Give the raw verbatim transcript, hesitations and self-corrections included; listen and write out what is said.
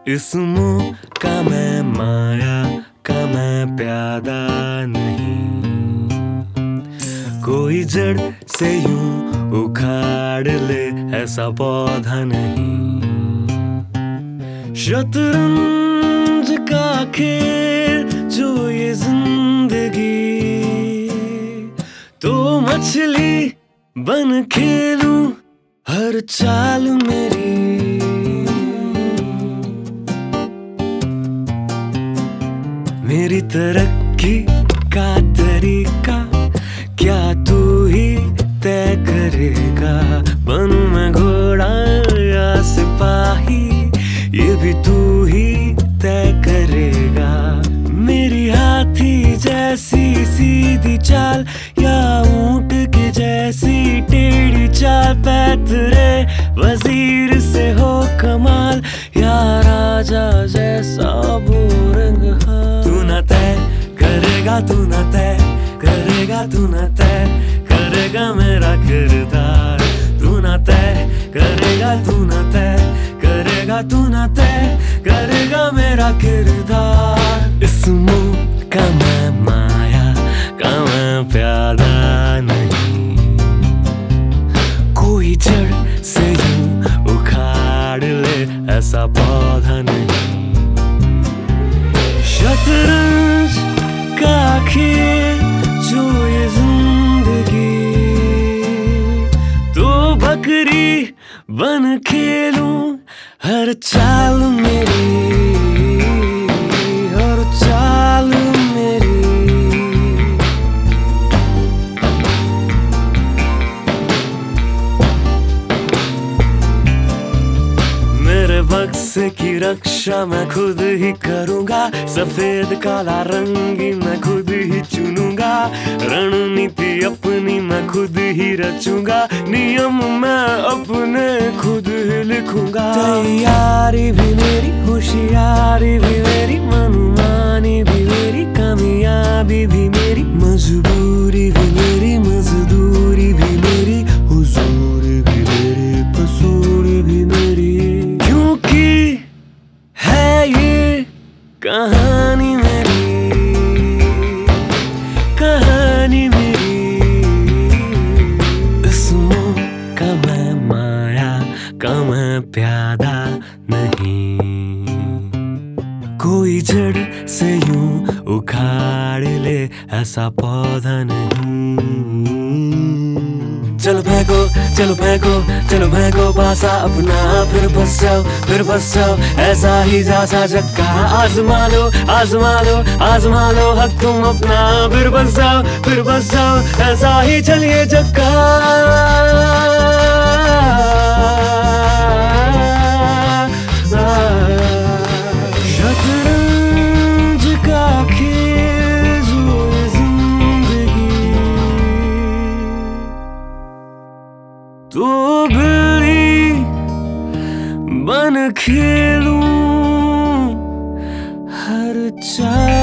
इस मोह का मैं माया का मैं प्यादा नहीं, कोई जड़ से यूं उखाड़ ले ऐसा पौधा नहीं। शतरंज का खेल जो ये जिंदगी, तो मछली बन खेलूं हर चाल मेरी। मेरी तरक्की का तरीका क्या तू ही तय करेगा? बनूं मैं घोड़ा या सिपाही, ये भी तू ही तय करेगा। मेरी हाथी जैसी सीधी चाल या ऊंट की जैसी टेढ़ी चाल, पैतरे वजीर से हो कमाल या राजा जैसा बोरंग हाल। तू न तय करेगा, तू न तय करेगा, तू न तय करेगा मेरा किरदार। तू न तय करेगा, तू न तय करेगा, तू न तय करेगा मेरा किरदार। इस मोह का मैं माया का मैं प्यादा नहीं, कोई जड़ से यूं उखाड़ ले ऐसा पौधा नहीं। शतरंज का खेल जो ये जिंदगी, तो बकरी बन खेलूं हर चाल मेरी, हर चाल मेरी। मेरे बक्से की रक्षा मैं खुद ही करूंगा, सफेद काला रंगी मैं खुद ही चुनूंगा। रणनीति अपनी मैं खुद ही रचूंगा, नियम मैं अपने खुद ही लिखूंगा। तैयारी भी मेरी, होशियारी भी मेरी, मनमानी भी मेरी, कामयाबी भी मेरी, मजबूरी भी मेरी, मजदूरी भी मेरी, हुजूर भी मेरी, कसूर भी मेरी। क्योंकि है ये कहानी मेरी, कहानी मेरी। इस मोह का मैं माया का मैं प्यादा नहीं, कोई जड़ से यूं उखाड़ ले ऐसा पौधा नहीं। चलो फेंको, चलो फेंको, चलो फेंको पासा अपना, फिर बस जाओ, फिर बस जाओ ऐसा ही जैसा जक्का। आजमा लो, आजमा लो, आजमा लो हक तुम अपना, फिर बस जाओ, फिर बस जाओ ऐसा ही चलिए जक्का। शतरंज का खेल जो ये जिंदगी, तो बिल्ली बन खेलूं हर चाल